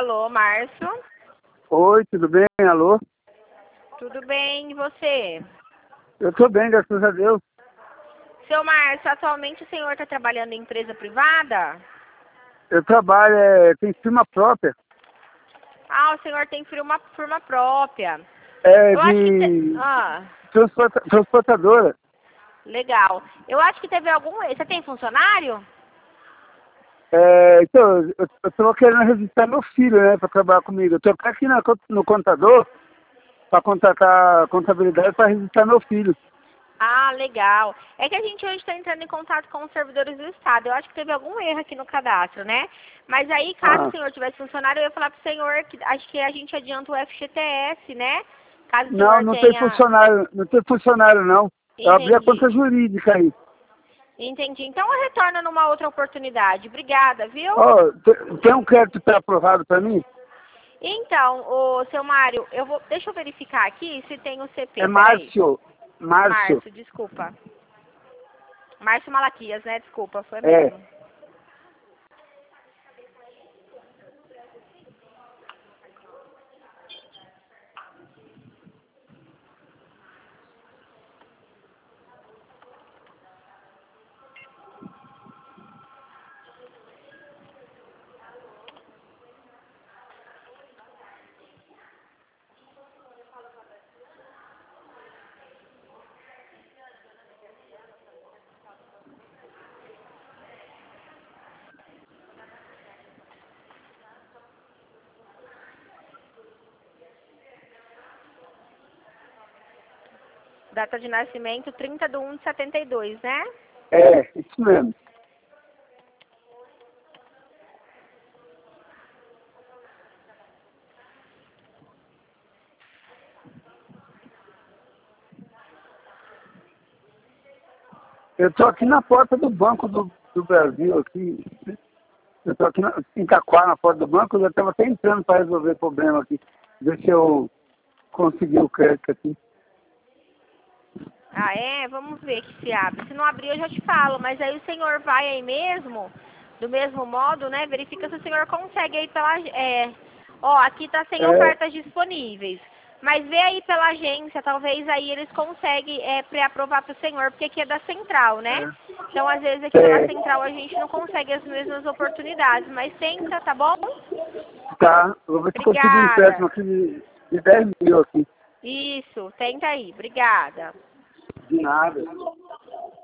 Alô, Márcio? Oi, tudo bem? Alô? Tudo bem, e você? Eu tô bem, graças a Deus. Seu Márcio, atualmente o senhor está trabalhando em empresa privada? Eu trabalho, tem firma própria. Ah, o senhor tem firma própria. É Eu acho que... de Ah, transportadora. legal. Eu acho que teve algum... Você tem funcionário? Então, eu tô querendo registrar meu filho, né, pra trabalhar comigo. Eu tô aqui no contador pra contratar a contabilidade para registrar meu filho. Ah, legal. É que a gente hoje está entrando em contato com os servidores do Estado. Eu acho que teve algum erro aqui no cadastro, né? Mas aí, caso o Ah, senhor tivesse funcionário, eu ia falar para o senhor que acho que a gente adianta o FGTS, né? Caso o não, senhor não tem tenha... funcionário, não tem funcionário não. Eu abri a Entendi. conta jurídica aí. Entendi. Então eu retorno numa outra oportunidade. Obrigada, viu? Ó, tem um crédito pré-aprovado para mim? Então, o seu Mário, deixa eu verificar aqui se tem o É CP. Peraí. Márcio. Márcio. Márcio, desculpa. Márcio Malaquias, né? Desculpa, foi É. mesmo. Data de nascimento 30/1/72, né? Isso mesmo. Eu tô aqui na porta do Banco do Brasil, aqui. Eu tô aqui em Itaquá, na porta do banco, eu já estava até entrando para resolver o problema aqui. Ver se eu consegui o crédito aqui. Ah, é? Vamos ver que se abre. Se não abrir, eu já te falo. Mas aí o senhor vai aí mesmo, do mesmo modo, né? Verifica se o senhor consegue aí pela... Ó, aqui tá sem É, ofertas disponíveis. Mas vê aí pela agência, talvez aí eles conseguem pré-aprovar pro senhor, porque aqui é da central, né? é, Então, às vezes, aqui pela é, central a gente não consegue as mesmas oportunidades. Mas tenta, tá bom? tá. Eu vou ver se consigo um Obrigada. empréstimo aqui de 10 mil aqui. Isso, tenta aí. Obrigada. De nada.